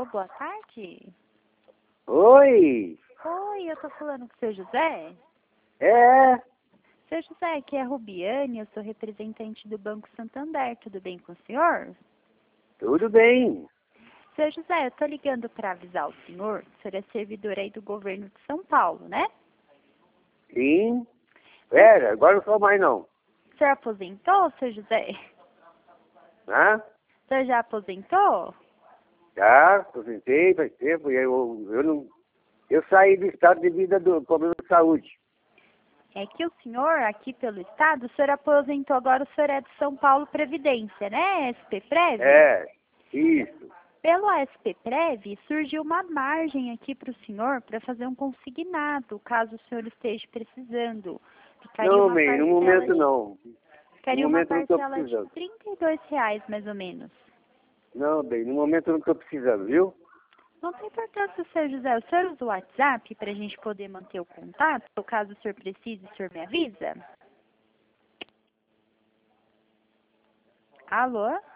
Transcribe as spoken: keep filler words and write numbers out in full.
Alô, boa tarde. Oi! Oi, eu tô falando com o seu José. É, Seu José, aqui é a Rubiane, eu sou representante do Banco Santander. Tudo bem com o senhor? tudo bem. Seu José, eu tô ligando para avisar o senhor que o senhor é servidor aí do governo de São Paulo, né? Sim. Era, agora não sou mais não. O senhor aposentou, seu José? Né? O senhor já aposentou? Já, aposentei faz tempo e eu, eu não. Eu saí do estado de vida do problema de saúde. É que o senhor, aqui pelo estado, o senhor aposentou, agora o senhor é de São Paulo Previdência, né? S P Prev? É, isso. Pelo S P Prev, surgiu uma margem aqui para o senhor para fazer um consignado, caso o senhor esteja precisando. Ficaria Não, uma bem, no parcela momento de, não. No ficaria uma momento eu não estou parcela de precisando. trinta e dois reais, mais ou menos. Não, bem, no momento eu não estou precisando, viu? Não tem importância, seu José. O senhor usa o WhatsApp para a gente poder manter o contato? Ou caso o senhor precise, o senhor me avisa? Alô?